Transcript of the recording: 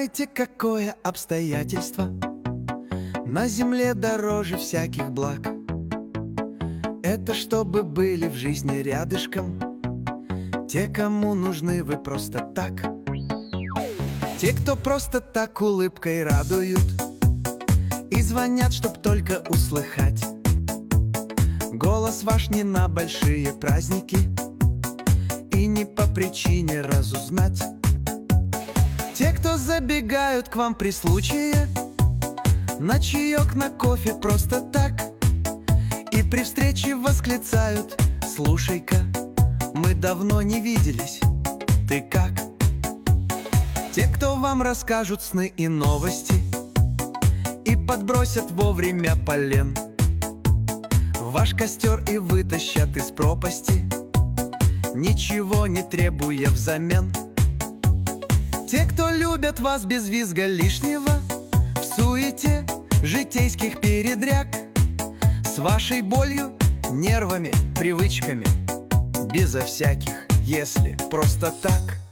Знаете, какое обстоятельство на земле дороже всяких благ? Это чтобы были в жизни рядышком те, кому нужны вы просто так. Те, кто просто так улыбкой радуют и звонят, чтоб только услыхать голос ваш не на большие праздники и не по причине разузнать. Те, кто забегают к вам при случае на чаек, на кофе просто так, и при встрече восклицают: слушай-ка, мы давно не виделись, ты как? Те, кто вам расскажут сны и новости и подбросят вовремя полен в ваш костер и вытащат из пропасти, ничего не требуя взамен. Те, кто любят вас без визга лишнего в суете житейских передряг, с вашей болью, нервами, привычками, безо всяких «если», просто так.